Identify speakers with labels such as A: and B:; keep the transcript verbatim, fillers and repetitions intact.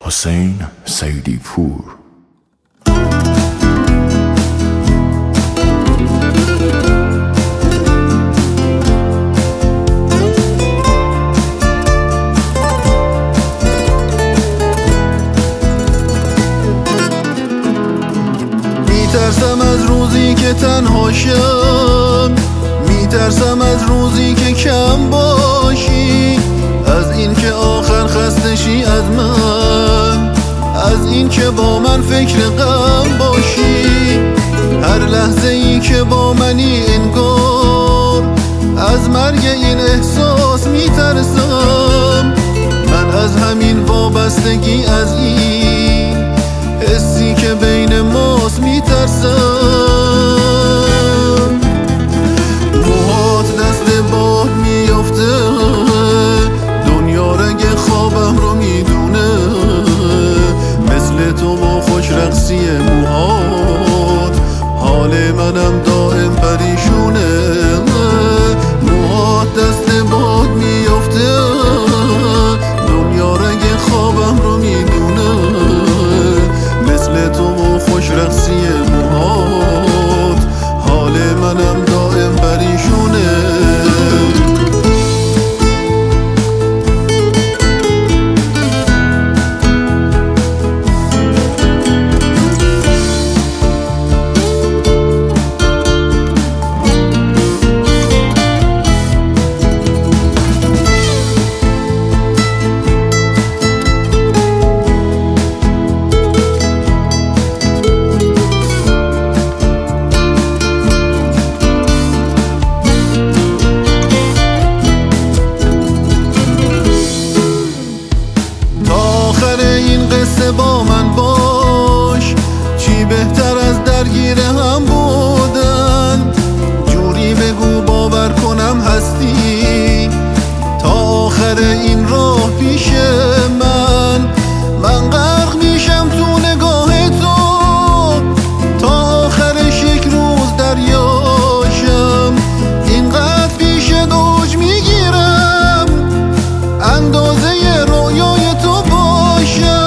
A: حسین سیدی پور.
B: میترسم از روزی که تنها شم، میترسم از روزی که کم باشی، از این که آخر خسته شی از من، از این که با من فکر غم باشی. هر لحظه ای که با منی انگار از مرگ این احساس میترسم. من از همین وابستگی، از این حسی که بین ماست میترسم. موهات دست باد میافته، دنیا رنگ خوابم رو میدونه، مثل تو با خوش رقصی موهات حال منم دائم پریشونه. موهات دست باد میافته، دنیا رنگ خوابم رو میدونه، مثل تو با خوش رقصی موهات حال منم دائم پریشونه. با من باش، چی بهتر از درگیر هم بودن. جوری بگو باور کنم هستی تا آخر این راه پیش من. من غرق میشم تو نگاه تو تا آخرش یک روز دریاشم. اینقدر پیش دوج میگیرم اندازه رویای تو باشم.